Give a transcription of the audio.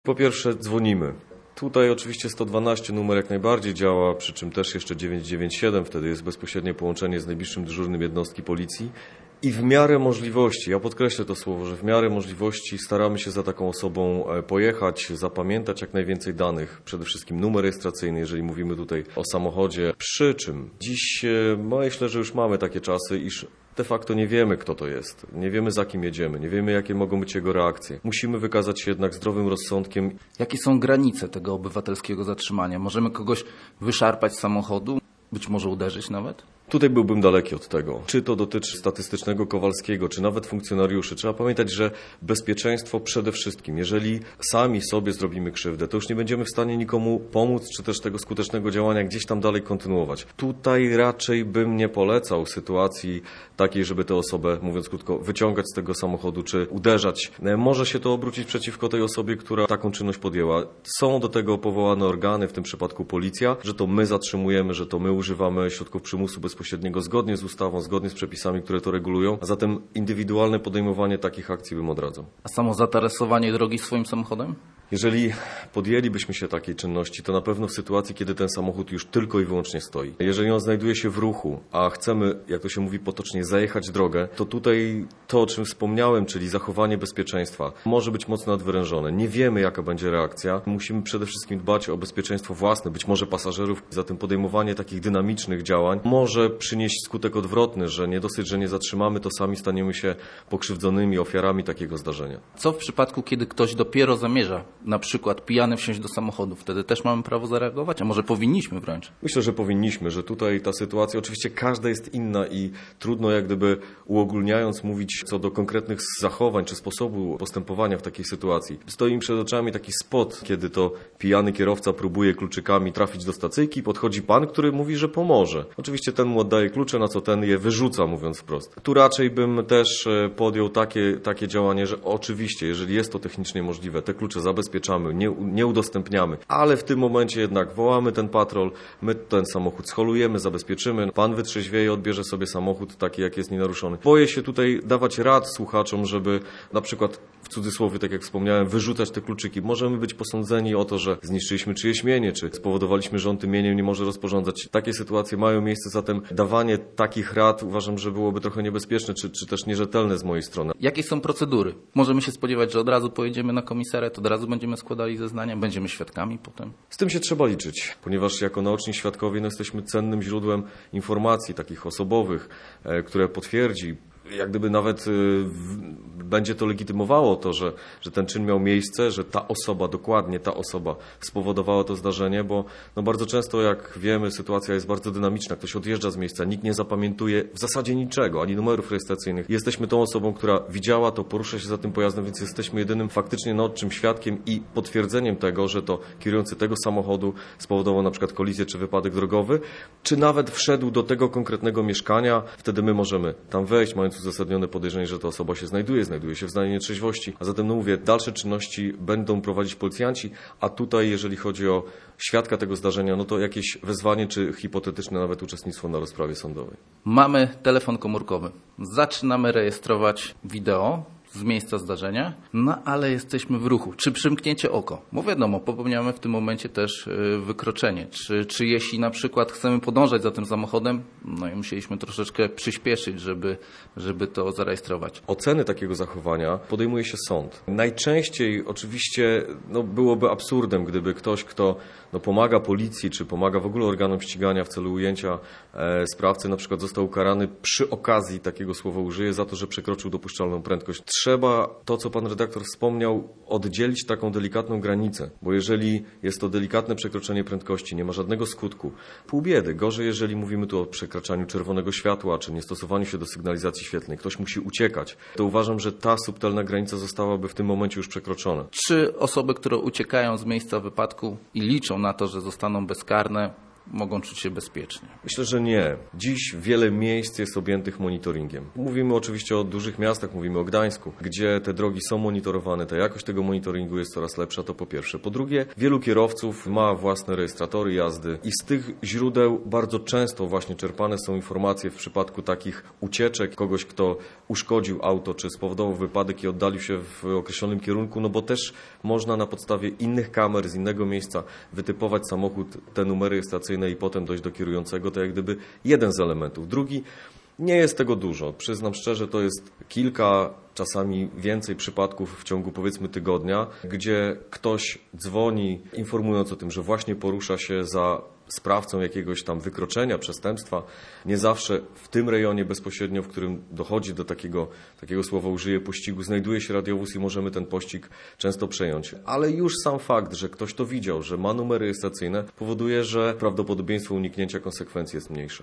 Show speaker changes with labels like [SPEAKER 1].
[SPEAKER 1] Po pierwsze dzwonimy. Tutaj oczywiście 112 numer jak najbardziej działa, przy czym też jeszcze 997, wtedy jest bezpośrednie połączenie z najbliższym dyżurnym jednostki policji. I w miarę możliwości, ja podkreślę to słowo, że w miarę możliwości staramy się za taką osobą pojechać, zapamiętać jak najwięcej danych, przede wszystkim numer rejestracyjny, jeżeli mówimy tutaj o samochodzie. Przy czym dziś myślę, że już mamy takie czasy, iż de facto nie wiemy, kto to jest, nie wiemy, za kim jedziemy, nie wiemy, jakie mogą być jego reakcje. Musimy wykazać się jednak zdrowym rozsądkiem.
[SPEAKER 2] Jakie są granice tego obywatelskiego zatrzymania? Możemy kogoś wyszarpać z samochodu, być może uderzyć nawet?
[SPEAKER 1] Tutaj byłbym daleki od tego. Czy to dotyczy statystycznego Kowalskiego, czy nawet funkcjonariuszy. Trzeba pamiętać, że bezpieczeństwo przede wszystkim. Jeżeli sami sobie zrobimy krzywdę, to już nie będziemy w stanie nikomu pomóc, czy też tego skutecznego działania gdzieś tam dalej kontynuować. Tutaj raczej bym nie polecał sytuacji takiej, żeby tę osobę, mówiąc krótko, wyciągać z tego samochodu, czy uderzać. Może się to obrócić przeciwko tej osobie, która taką czynność podjęła. Są do tego powołane organy, w tym przypadku policja, że to my zatrzymujemy, że to my używamy środków przymusu bezpośredniego zgodnie z ustawą, zgodnie z przepisami, które to regulują, a zatem indywidualne podejmowanie takich akcji bym odradzał.
[SPEAKER 2] A samo zatarysowanie drogi swoim samochodem?
[SPEAKER 1] Jeżeli podjęlibyśmy się takiej czynności, to na pewno w sytuacji, kiedy ten samochód już tylko i wyłącznie stoi. Jeżeli on znajduje się w ruchu, a chcemy, jak to się mówi potocznie, zajechać drogę, to tutaj to, o czym wspomniałem, czyli zachowanie bezpieczeństwa, może być mocno nadwyrężone. Nie wiemy, jaka będzie reakcja. Musimy przede wszystkim dbać o bezpieczeństwo własne, być może pasażerów. Zatem podejmowanie takich dynamicznych działań może przynieść skutek odwrotny, że nie dosyć, że nie zatrzymamy, to sami staniemy się pokrzywdzonymi, ofiarami takiego zdarzenia.
[SPEAKER 2] Co w przypadku, kiedy ktoś dopiero zamierza na przykład pijany wsiąść do samochodu? Wtedy też mamy prawo zareagować? A może powinniśmy wręcz?
[SPEAKER 1] Myślę, że powinniśmy, że tutaj ta sytuacja, oczywiście każda jest inna i trudno jak gdyby uogólniając mówić co do konkretnych zachowań czy sposobu postępowania w takiej sytuacji. Stoi mi przed oczami taki spot, kiedy to pijany kierowca próbuje kluczykami trafić do stacyjki, podchodzi pan, który mówi, że pomoże. Oczywiście ten mu oddaje klucze, na co ten je wyrzuca, mówiąc wprost. Tu raczej bym też podjął takie działanie, że oczywiście, jeżeli jest to technicznie możliwe, te klucze zabezpieczamy, nie udostępniamy, ale w tym momencie jednak wołamy ten patrol, my ten samochód scholujemy, zabezpieczymy, pan wytrzeźwieje, odbierze sobie samochód taki, jak jest nienaruszony. Boję się tutaj dawać rad słuchaczom, żeby na przykład w cudzysłowie, tak jak wspomniałem, wyrzucać te kluczyki. Możemy być posądzeni o to, że zniszczyliśmy czyjeś mienie, czy spowodowaliśmy, że on tym mieniem nie może rozporządzać. Takie sytuacje mają miejsce, zatem dawanie takich rad uważam, że byłoby trochę niebezpieczne, czy też nierzetelne z mojej strony.
[SPEAKER 2] Jakie są procedury? Możemy się spodziewać, że od razu pojedziemy na komisariat, od razu będziemy składali zeznania, będziemy świadkami potem?
[SPEAKER 1] Z tym się trzeba liczyć, ponieważ jako naoczni świadkowie jesteśmy cennym źródłem informacji takich osobowych, które potwierdzi, jak gdyby nawet będzie to legitymowało to, że ten czyn miał miejsce, że ta osoba, dokładnie ta osoba spowodowała to zdarzenie, bo bardzo często, jak wiemy, sytuacja jest bardzo dynamiczna. Ktoś odjeżdża z miejsca, nikt nie zapamiętuje w zasadzie niczego, ani numerów rejestracyjnych. Jesteśmy tą osobą, która widziała to, porusza się za tym pojazdem, więc jesteśmy jedynym faktycznie naocznym świadkiem i potwierdzeniem tego, że to kierujący tego samochodu spowodował na przykład kolizję czy wypadek drogowy, czy nawet wszedł do tego konkretnego mieszkania. Wtedy my możemy tam wejść, mając uzasadnione podejrzenie, że ta osoba się znajduje się w stanie nietrzeźwości. A zatem, mówię, dalsze czynności będą prowadzić policjanci, a tutaj, jeżeli chodzi o świadka tego zdarzenia, to jakieś wezwanie, czy hipotetyczne nawet uczestnictwo na rozprawie sądowej.
[SPEAKER 2] Mamy telefon komórkowy. Zaczynamy rejestrować wideo z miejsca zdarzenia, ale jesteśmy w ruchu. Czy przymknięcie oko? Bo wiadomo, popełniamy w tym momencie też wykroczenie. Czy jeśli na przykład chcemy podążać za tym samochodem, i musieliśmy troszeczkę przyspieszyć, żeby to zarejestrować.
[SPEAKER 1] Oceny takiego zachowania podejmuje się sąd. Najczęściej oczywiście byłoby absurdem, gdyby ktoś, kto pomaga policji, czy pomaga w ogóle organom ścigania w celu ujęcia sprawcy, na przykład został ukarany przy okazji, takiego słowa użyję, za to, że przekroczył dopuszczalną prędkość. Trzeba, to co pan redaktor wspomniał, oddzielić taką delikatną granicę, bo jeżeli jest to delikatne przekroczenie prędkości, nie ma żadnego skutku, pół biedy. Gorzej, jeżeli mówimy tu o przekraczaniu czerwonego światła, czy niestosowaniu się do sygnalizacji świetlnej, ktoś musi uciekać, to uważam, że ta subtelna granica zostałaby w tym momencie już przekroczona.
[SPEAKER 2] Czy osoby, które uciekają z miejsca wypadku i liczą na to, że zostaną bezkarne, mogą czuć się bezpiecznie?
[SPEAKER 1] Myślę, że nie. Dziś wiele miejsc jest objętych monitoringiem. Mówimy oczywiście o dużych miastach, mówimy o Gdańsku, gdzie te drogi są monitorowane, ta jakość tego monitoringu jest coraz lepsza, to po pierwsze. Po drugie, wielu kierowców ma własne rejestratory jazdy i z tych źródeł bardzo często właśnie czerpane są informacje w przypadku takich ucieczek, kogoś, kto uszkodził auto, czy spowodował wypadek i oddalił się w określonym kierunku, no bo też można na podstawie innych kamer z innego miejsca wytypować samochód, te numery rejestracyjne i potem dojść do kierującego, to jak gdyby jeden z elementów. Drugi, nie jest tego dużo. Przyznam szczerze, to jest kilka, czasami więcej przypadków w ciągu powiedzmy tygodnia, gdzie ktoś dzwoni informując o tym, że właśnie porusza się za sprawcą jakiegoś tam wykroczenia, przestępstwa. Nie zawsze w tym rejonie bezpośrednio, w którym dochodzi do takiego słowa użyję, pościgu, znajduje się radiowóz i możemy ten pościg często przejąć. Ale już sam fakt, że ktoś to widział, że ma numery rejestracyjne, powoduje, że prawdopodobieństwo uniknięcia konsekwencji jest mniejsze.